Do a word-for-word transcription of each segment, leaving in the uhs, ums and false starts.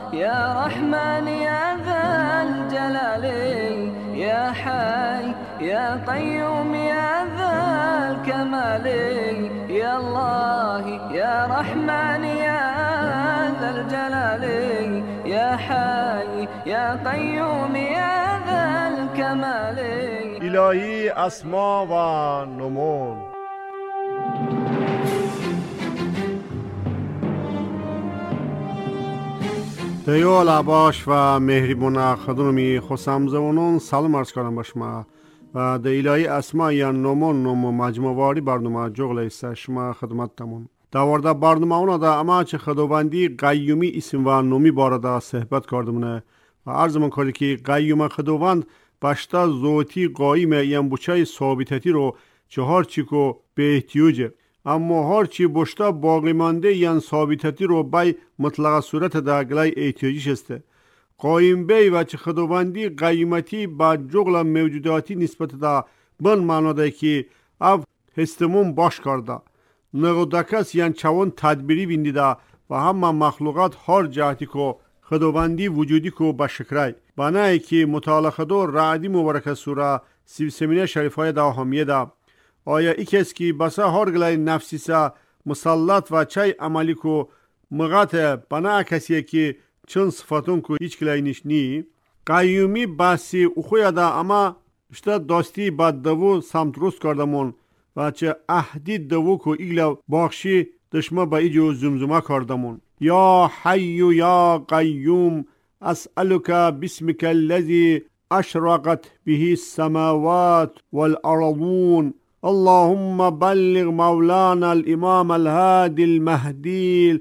يا رحمن يا ذا الجلال يا حي يا قيوم يا ذا الكمال يا الله يا رحمن يا ذا الجلال يا حي يا قيوم يا ذا الكمال. الهی اسما و نمون. دیال عباش و مهربون خدمتی خسام زبونون سلام عرض کنم با شما و در الهی اسما یا نمون نمو مجموع واری برنامه جغل ایسته شما خدمت تمون دوارده برنامه اونا دا اما چه خداوندی قیومی اسم و نومی بارده صحبت کردمونه و عرض من کرده که قیوم خداوند باشتا زوتی قایم یم بچه ثابتتی رو چهار چیکو به احتیاجه اما هر چی باشتا باقی مانده ین ثابتتی رو بای مطلق صورت دا گلای احتیاجیش است. قایم بی و چه خداوندی قیمتی با جغل موجوداتی نسبت دا بن معنا ده که او هستمون باش کرده نگودکس ین چون تدبیری بینده و همه مخلوقات هر جهتی که خداوندی وجودی که با شکرای بنای که مطالعه خدا رعدی مبارک سوره سی سمینه شریفای دا همیه دا آیا ای کس که بسا هر گلای نفسی سا مسلط و چای عملی کو مغات بنا کسی که چند صفاتون کو هیچ گلای نشنی قیومی باسی اخوی دا اما اشتا داستی با دوو سمت روز کردمون و چه اهدی دوو کو ایگلا باخشی دشما با ایجو زمزمه کردمون یا حی یا قیوم اسألک بسمک الذی اشرقت به السماوات والارضون اللهم بلغ مولانا الامام الهادي المهدي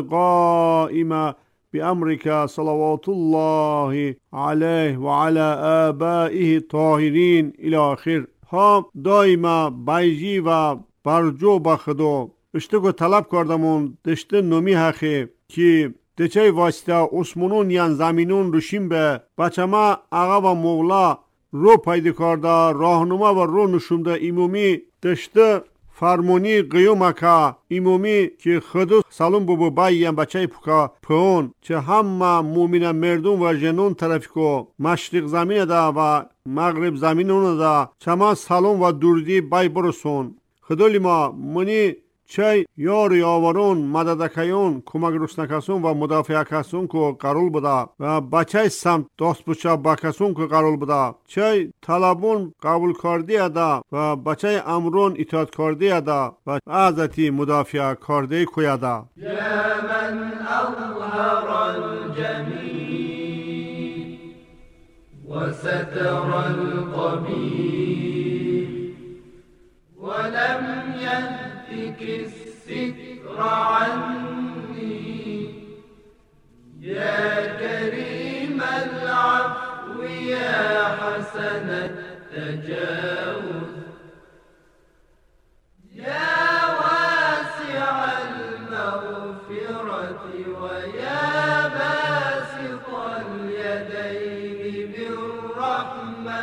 القائم بأمرك صلوات الله عليه وعلى آبائه الطاهرين الى آخر. ها دائما بایجی و برجو بخدو اشتگو طلب کردمون دشته نومی حقی که دچه واسطه اسمونون یان زمینون روشیم به بچه ما آقا و مغلا رو پیدا کرده راهنما و رو نشونده ایمومی دشته فرمونی قیوم که ایمومی که خودو سالون ببو بایی هم بچه پوکا پون چه همه مومین مردون و جنون طرفی که مشرق زمین ده و مغرب زمینون ده چه ما سالون و دوردی بای برسون خدولی ما منی چه یاری آورون مددکیون کمک رسنکسون و مدافع کسون که قرول بوده و بچه سمت دست بچه بکسون که قرول بوده چه طلبون قبول کردی اده و بچه امرون اطاعت کردی اده و عزتی مدافع کردی کویده یا من اظهر الجمیل و ستر القبیل ولم يهتك الستر عني يا كريم العفو يا حسن التجاوز يا واسع المغفرة ويا باسط اليدين بالرحمة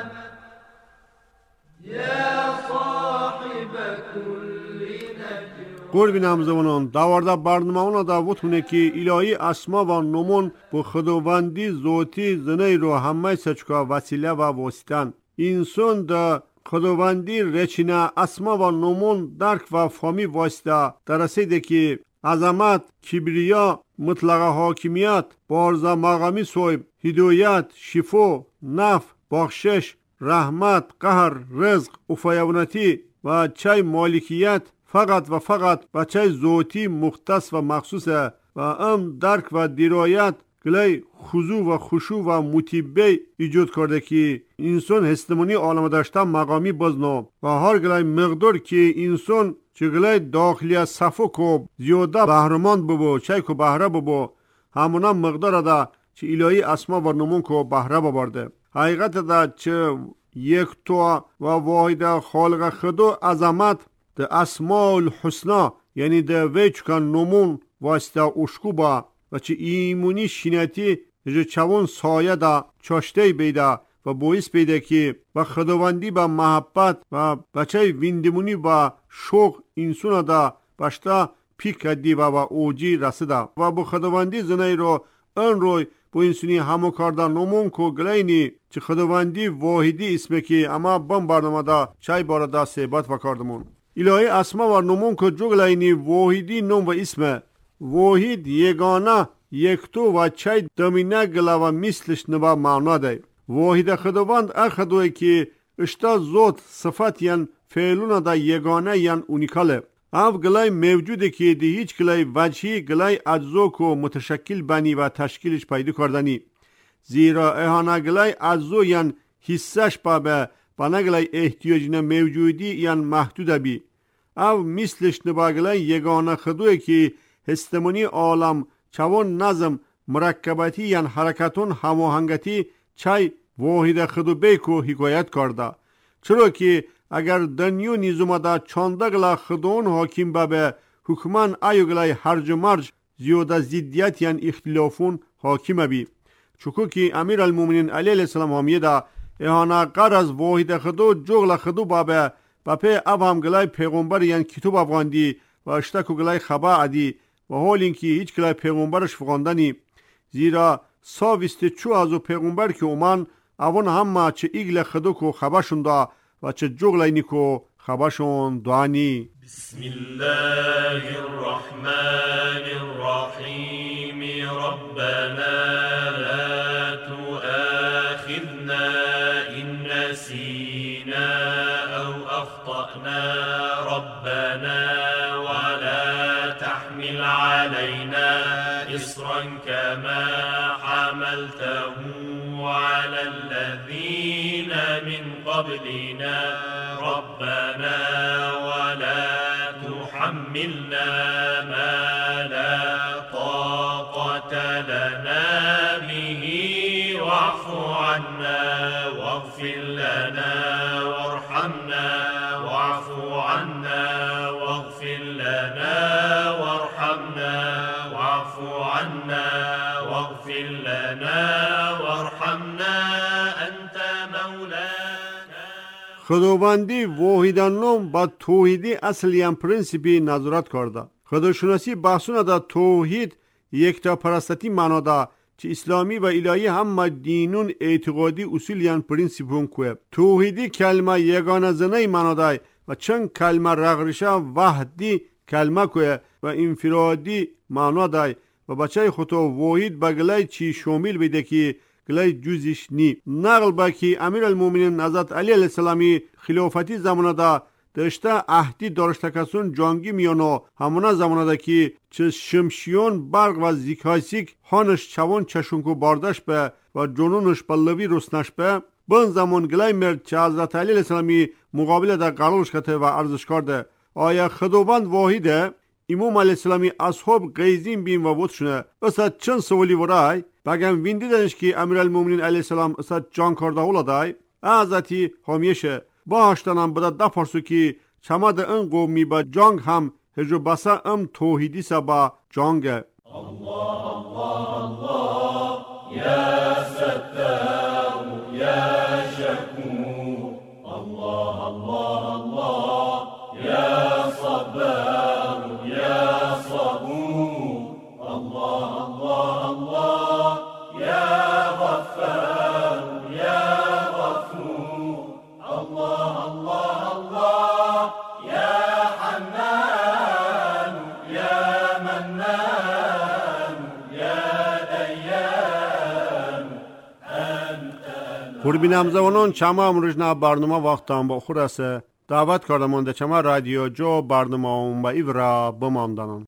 يا صاحب كل قربی نامزمانان دوارده برنامه اونا دا وطمونه که الهی اسما و نمون با خداوندی ذاتی زنه رو همه سچکا وسیله و واسطن انسان دا خداوندی رچینه اسما و نمون درک و فهمی واسطه درسیده که عظمت، کبریا، مطلق حاکمیت، بارزا مقامی صاحب، هدایت، شفا، نفع، بخشش، رحمت، قهر، رزق، افیونتی و چای مالکیت فقط و فقط بچه ذاتی مختص و مخصوصه و ام درک و درایت گلی خضوع و خشوع و متیبه ایجاد کرده که انسان هستمانی عالم داشته مقامی بزنو و هر گلی مقدار که انسان چه گلی داخلی صفو کو زیاده بهرمان ببو چای کو بهره ببو همونا مقدار ده چه الهی اسما و نمون کو بهره ببرده حقیقت ده چه یک تو و واحد خالق خدا عظمت ده اسماء الحسنا یعنی ده ویچکان نمون واسطه اشکو با و چه ایمونی شینتی جو چون سایه ده چاشته بیده و باعث بیده که با خداوندی با محبت و بچه ویندمونی با شوق انسان ده باشته پیک کردی و با اوجی رسیده و با خداوندی زنه رو ön roy bu insuni همو کاردا نمون کو گلینی چه خداوندی واحدی اسمه که اما بم برنامه دا چای باردا سیبت و کاردمون الهی اسما و نمون کو جو گلینی واحدی نم و اسمه واحد یگانه یکتو و چای دمینه گلا و مثلش نبا معنا دی واحد خداوند اخدوی که اشتا زود صفت ین فعلون دا یگانه ین اونیکاله او گلای موجوده که دی هیچ گلای وجهی گلای اجزو کو متشکل بنی و تشکیلش پیدا کردنی زیرا اهانه گلای اجزو ین حصهش پا بنا گلای احتیاجین موجودی ین محدود بی او مثلش نبا گلای یگانه خدوی که هستمونی عالم چوان نظم مرکباتی ین حرکتون هماهنگتی چای واحد خدو بیکو حکایت کرده چرا که اگر دنیو نیزوما دا چانده گلا خدون حاکم بابه حکمان ایو گلای هرج و مرج زیاده زیدیت یان اختلافون حاکم بی چکو که امیر المومنین علیه السلام همیه دا احانا قر از واحد خدو جغل خدو بابه بپه اب هم گلای پیغمبر یان کتوب افغاندی و اشتکو گلای خبا عدی و حال اینکه هیچ گلای پیغمبرش فغاندنی زیرا ساویست چو ازو پیغمبر که اومن اون همه چه ایگل خدو کو خباشون دا و چه جغلینی کو خباشون دوانی بسم الله الرحمن الرحیم ربنا لا تؤاخذنا إن نسينا أو أخطأنا ربنا ولا تحمل علينا إصرا كما حملته على الذين من قبلنا ربنا ولا تحملنا ما لا طاقة لنا به واعف عنا واغفر لنا وارحمنا واعف عنا واغفر لنا وارحمنا واعف عنا واغفر لنا وارحمنا أنت مولانا. خداوندی واحدانم با توحیدی اصلی هم پرنسیپی نظارت کرده. خداشناسی بحثونه دا توحید یک تا پرستتی معنا دا چه اسلامی و الهی هم دینون اعتقادی اصول یان پرنسیپون کوه. توحیدی کلمه یگانه زنه معنا دا و چند کلمه رغرشه وحدی کلمه کوه و انفرادی معنا دا و بچه خطو واحد بگلای چی شامل بیده که گلای جزش نی. نقل با که امیر المومنین حضرت علی علیه السلامی خلافتی زمانه دا داشته عهدی داشته کسون جانگی میانو همونه زمانه دا که چه شمشیون برق و زیکایسیک هانش چوان چشونکو باردش به و جنونش بلوی رسنش به بن زمان گلای مرد چه حضرت علی علیه السلامی مقابل دا قرارش کته و ارزش کرده آیا خداوند واحده؟ امام علیه السلامی اصحاب قیزین بین و بود شنه اصد چند سوالی ورای بگم ویندی دنش که امیر المومنین علیه السلام اصد جان کرده اولا دای ازتی همیشه با هشتنم بده دفرسو که چما ده ان قومی با جانگ هم هجو بسا ام توحیدی سا با جانگه الله الله الله یا ستار یا شکور الله الله الله یا صبر یا صبور الله الله الله یا غفار یا غفور الله الله الله یا حنان یا منان یا دیان انت. خوربینم زوانان چما امروزنا برنامه وقتان با خود است دعوت کردمان ده چما رادیو جو برنامه اون با ایورا بماندنان